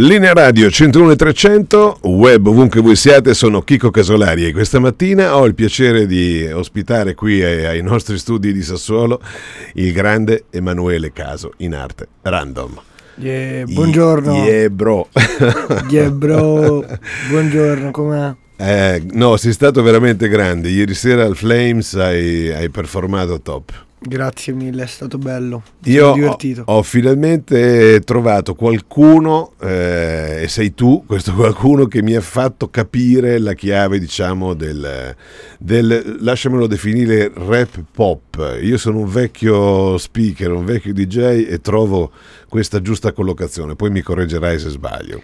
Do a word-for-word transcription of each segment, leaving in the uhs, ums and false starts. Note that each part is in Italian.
Linea Radio centouno e trecento, web ovunque voi siate, sono Chico Casolari e questa mattina ho il piacere di ospitare qui ai, ai nostri studi di Sassuolo il grande Emanuele Caso, in arte Random. Yeah, buongiorno. Yeah bro. Yeah bro, buongiorno, com'è? Eh, no, sei stato veramente grande, ieri sera al Flames hai, hai performato top. Grazie mille, è stato bello. Mi Io sono divertito. Ho, ho finalmente trovato qualcuno, eh, e sei tu, questo qualcuno che mi ha fatto capire la chiave, diciamo, del, del, lasciamelo definire, rap pop. Io sono un vecchio speaker, un vecchio D J e trovo questa giusta collocazione, poi mi correggerai se sbaglio.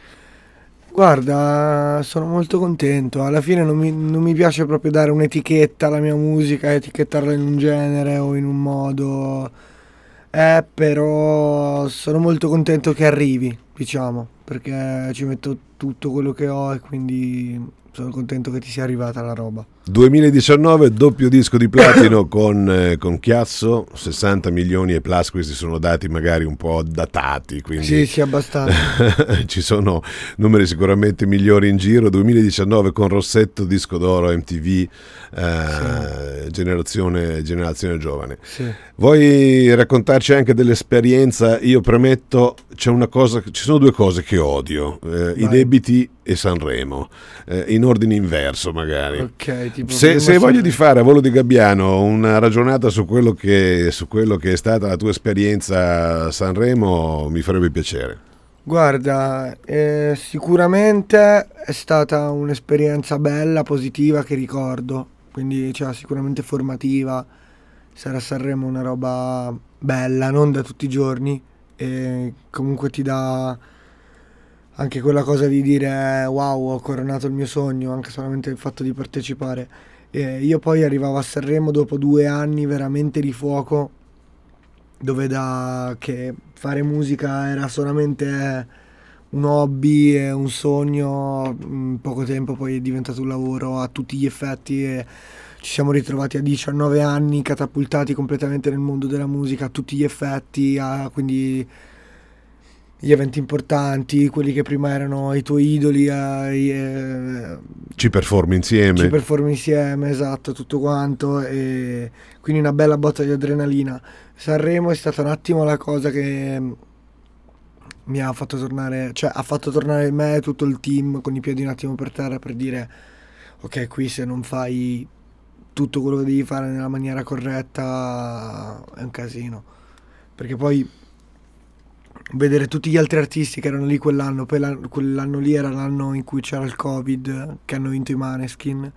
Guarda, sono molto contento. Alla fine non mi, non mi piace proprio dare un'etichetta alla mia musica, etichettarla in un genere o in un modo. Eh, però sono molto contento che arrivi, diciamo, perché ci metto tutto quello che ho e quindi sono contento che ti sia arrivata la roba. duemiladiciannove, doppio disco di platino con, eh, con Chiasso, sessanta milioni e plus, questi sono dati magari un po' datati, quindi Sì, sì, abbastanza. ci sono numeri sicuramente migliori in giro. duemiladiciannove con Rossetto, disco d'oro M T V, eh, sì. generazione, generazione giovane. Sì. Vuoi raccontarci anche dell'esperienza? Io premetto, c'è una cosa, ci sono due cose che odio, eh, i debiti e Sanremo, eh, in ordine inverso magari. Ok, tipo se se hai voglia di fare a volo di Gabbiano una ragionata su quello che su quello che è stata la tua esperienza a Sanremo, mi farebbe piacere. Guarda, eh, sicuramente è stata un'esperienza bella, positiva, che ricordo, quindi cioè, sicuramente formativa. Sarà Sanremo una roba bella, non da tutti i giorni, e comunque ti dà anche quella cosa di dire wow, ho coronato il mio sogno, anche solamente il fatto di partecipare. E io poi arrivavo a Sanremo dopo due anni veramente di fuoco, dove da che fare musica era solamente un hobby e un sogno, in poco tempo poi è diventato un lavoro a tutti gli effetti e ci siamo ritrovati a diciannove anni catapultati completamente nel mondo della musica a tutti gli effetti, a, quindi gli eventi importanti, quelli che prima erano i tuoi idoli, eh, eh, ci performi insieme ci performi insieme, esatto, tutto quanto, e quindi una bella botta di adrenalina. Sanremo è stata un attimo la cosa che mi ha fatto tornare, cioè ha fatto tornare me e tutto il team con i piedi un attimo per terra, per dire ok, qui se non fai tutto quello che devi fare nella maniera corretta è un casino, perché poi vedere tutti gli altri artisti che erano lì quell'anno, poi l'anno, quell'anno lì era l'anno in cui c'era il Covid, che hanno vinto i Maneskin,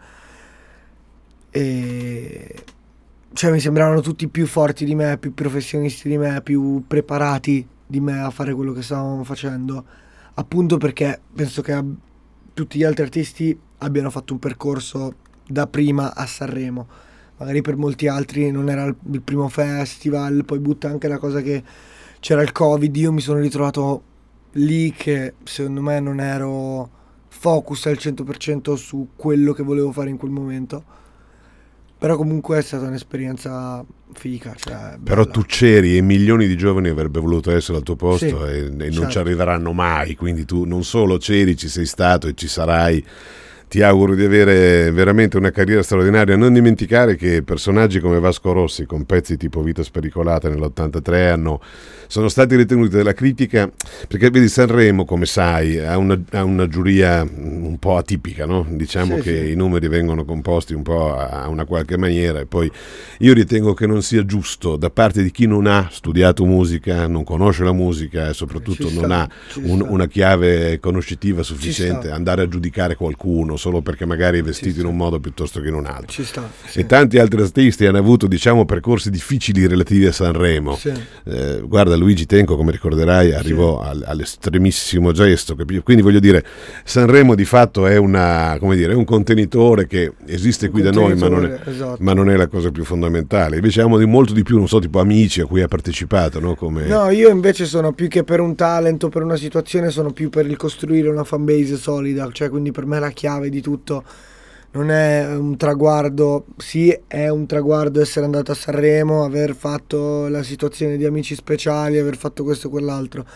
e cioè mi sembravano tutti più forti di me, più professionisti di me, più preparati di me a fare quello che stavamo facendo, appunto perché penso che tutti gli altri artisti abbiano fatto un percorso da prima a Sanremo. Magari per molti altri non era il primo festival, poi butta anche la cosa che c'era il Covid, io mi sono ritrovato lì che secondo me non ero focus al cento per cento su quello che volevo fare in quel momento, però comunque è stata un'esperienza figa, cioè, però tu c'eri e milioni di giovani avrebbero voluto essere al tuo posto, sì, e, e certo, non ci arriveranno mai, quindi tu non solo c'eri, ci sei stato e ci sarai. Ti auguro di avere veramente una carriera straordinaria. Non dimenticare che personaggi come Vasco Rossi, con pezzi tipo Vita spericolata nell'ottantatré, hanno, sono stati ritenuti dalla critica, perché vedi Sanremo, come sai, ha una, ha una giuria un po' atipica, no? Diciamo sì, che sì, i numeri vengono composti un po' a una qualche maniera, e poi io ritengo che non sia giusto da parte di chi non ha studiato musica, non conosce la musica e soprattutto ci non sta, ha un, una chiave conoscitiva sufficiente, andare a giudicare qualcuno solo perché magari è vestito in un modo piuttosto che in un altro. Ci sta, sì. E tanti altri artisti hanno avuto, diciamo, percorsi difficili relativi a Sanremo. Sì. Eh, guarda, Luigi Tenco, come ricorderai, arrivò sì. al, all'estremissimo gesto. Quindi voglio dire, Sanremo di fatto è una, come dire, è un contenitore che esiste un qui da noi, ma non, è, esatto. ma non è la cosa più fondamentale. Invece abbiamo di molto di più, non so, tipo Amici a cui ha partecipato, no? Come... No, io invece sono più che per un talento, per una situazione, sono più per il costruire una fanbase solida, cioè quindi per me la chiave di tutto non è un traguardo, sì è un traguardo essere andato a Sanremo, aver fatto la situazione di Amici Speciali, aver fatto questo e quell'altro,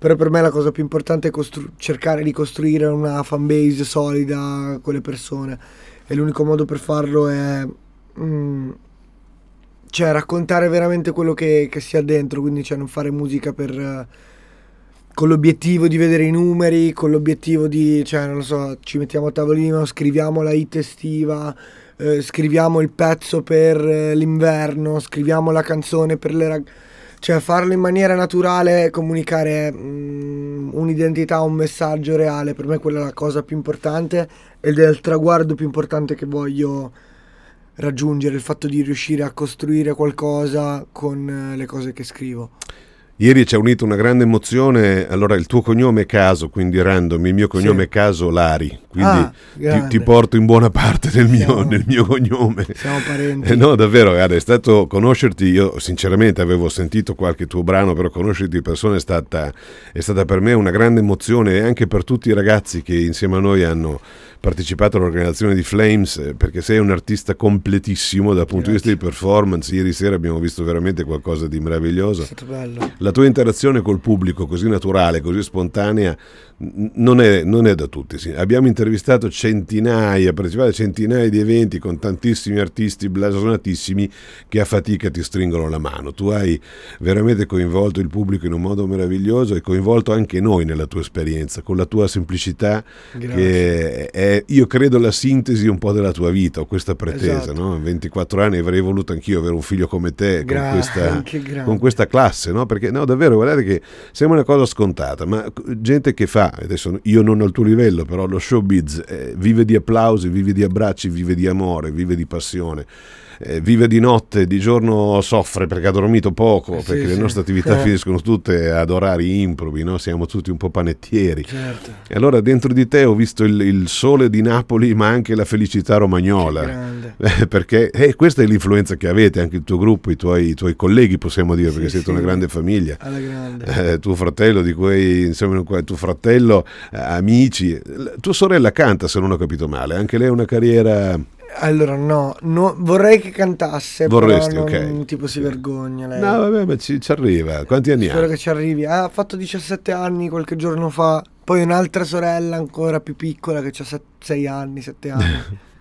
però per me la cosa più importante è costru- cercare di costruire una fanbase solida con le persone, e l'unico modo per farlo è mm, cioè raccontare veramente quello che, che si ha dentro, quindi cioè non fare musica per con l'obiettivo di vedere i numeri, con l'obiettivo di, cioè non lo so, ci mettiamo a tavolino, scriviamo la hit estiva, eh, scriviamo il pezzo per eh, l'inverno, scriviamo la canzone per le ragazze. Cioè farlo in maniera naturale, comunicare mh, un'identità, un messaggio reale, per me quella è la cosa più importante ed è il traguardo più importante che voglio raggiungere, il fatto di riuscire a costruire qualcosa con eh, le cose che scrivo. Ieri ci ha unito una grande emozione, allora il tuo cognome è Caso, quindi Random, il mio cognome Sì. è Caso Lari, quindi Ah, ti, grande. ti porto in buona parte nel mio, Siamo- nel mio cognome. Siamo parenti. Eh, no, davvero, guarda, è stato conoscerti, io sinceramente avevo sentito qualche tuo brano, però conoscerti di persona è stata, è stata per me una grande emozione, e anche per tutti i ragazzi che insieme a noi hanno partecipato all'organizzazione di Flames, eh, perché sei un artista completissimo dal punto di vista di performance. Ieri sera abbiamo visto veramente qualcosa di meraviglioso. È stato bello. La tua interazione col pubblico così naturale, così spontanea, n- non è, non è da tutti. Sì. Abbiamo intervistato centinaia, partecipato a centinaia di eventi con tantissimi artisti blasonatissimi che a fatica ti stringono la mano. Tu hai veramente coinvolto il pubblico in un modo meraviglioso e coinvolto anche noi nella tua esperienza, con la tua semplicità, Grazie. che è, io credo, la sintesi un po' della tua vita. Ho questa pretesa, Esatto. no? ventiquattro anni, avrei voluto anch'io avere un figlio come te, con Gra- questa, che grande. con questa classe, no? Perché no, davvero, guardate che sembra una cosa scontata, ma gente che fa, adesso io non ho il tuo livello, però lo showbiz eh, vive di applausi, vive di abbracci, vive di amore, vive di passione. Eh, vive di notte, di giorno soffre perché ha dormito poco, Sì, perché le sì. nostre attività Eh. finiscono tutte ad orari improbi, no? Siamo tutti un po' panettieri. Certo. E allora dentro di te ho visto il, il sole di Napoli, ma anche la felicità romagnola. Che grande. Eh, perché eh, questa è l'influenza che avete, anche il tuo gruppo, i tuoi, i tuoi colleghi, possiamo dire, Sì, perché siete sì. una grande famiglia. Alla grande. Eh, tuo fratello, di quei, insomma, tuo fratello, eh, amici. La- tua sorella canta, se non ho capito male, anche lei ha una carriera. Allora no, no, vorrei che cantasse, Vorresti, però non, ok. tipo si vergogna lei. No, vabbè, ma ci, ci arriva. Quanti anni Spero ha? che ci arrivi. Ah, ha fatto diciassette anni qualche giorno fa. Poi un'altra sorella ancora più piccola che ha sei anni, sette anni.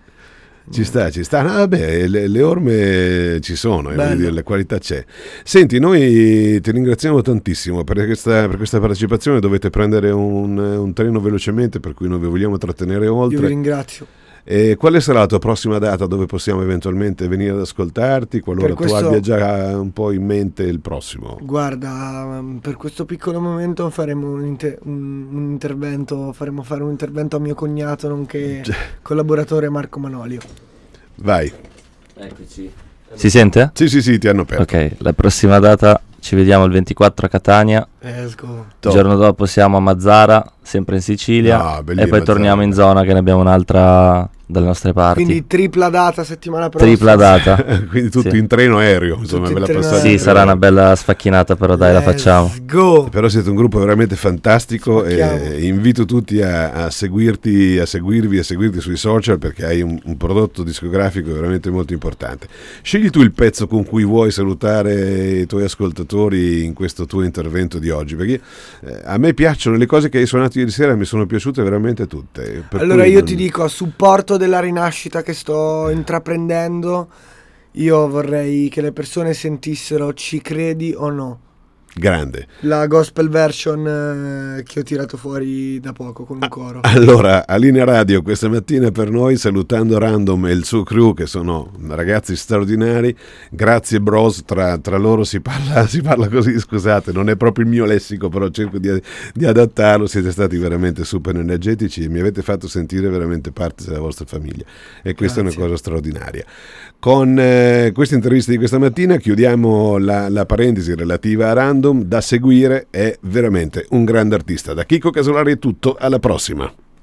Ci sta, ci sta. No, vabbè, le, le orme ci sono, eh, voglio Bello. dire, la qualità c'è. Senti, noi ti ringraziamo tantissimo per questa, per questa partecipazione. Dovete prendere un, un treno velocemente, per cui non vi vogliamo trattenere Io vi oltre. ringrazio. E quale sarà la tua prossima data dove possiamo eventualmente venire ad ascoltarti, qualora Per questo- tu abbia già un po' in mente il prossimo? Guarda, um, per questo piccolo momento faremo un, inter- un- un intervento, faremo fare un intervento a mio cognato, nonché collaboratore Marco Manolio. Vai. Eccoci. Si sente? Sì, sì, sì, ti hanno aperto. Ok, la prossima data ci vediamo il ventiquattro a Catania, Let's go. Top. il giorno dopo siamo a Mazzara, sempre in Sicilia, No, e bellissima poi torniamo zona. in zona che ne abbiamo un'altra dalle nostre parti. Quindi tripla data settimana prossima. Tripla data. Quindi tutti Sì. in treno aereo, insomma, Tutti ve la in treno passate. Sì, aereo. sarà una bella sfacchinata, però dai, la Let's facciamo. go. Però siete un gruppo veramente fantastico Spacchiamo. e invito tutti a, a seguirti, a seguirvi, a seguirti sui social, perché hai un, un prodotto discografico veramente molto importante. Scegli tu il pezzo con cui vuoi salutare i tuoi ascoltatori in questo tuo intervento di oggi, perché eh, a me piacciono le cose che hai suonato ieri sera, mi sono piaciute veramente tutte. Per Allora cui io non- ti dico, a supporto della rinascita che sto intraprendendo, io vorrei che le persone sentissero Ci credi o no, Grande. la gospel version eh, che ho tirato fuori da poco con un coro. Allora, a Linea Radio questa mattina per noi, salutando Random e il suo crew, che sono ragazzi straordinari. Grazie bros, tra, tra loro si parla, si parla così, scusate, non è proprio il mio lessico, però cerco di, di adattarlo. Siete stati veramente super energetici e mi avete fatto sentire veramente parte della vostra famiglia, e questa Grazie. è una cosa straordinaria. Con eh, questa intervista di questa mattina chiudiamo la, la parentesi relativa a Random. Da seguire, è veramente un grande artista. Da Chico Casolari è tutto, alla prossima.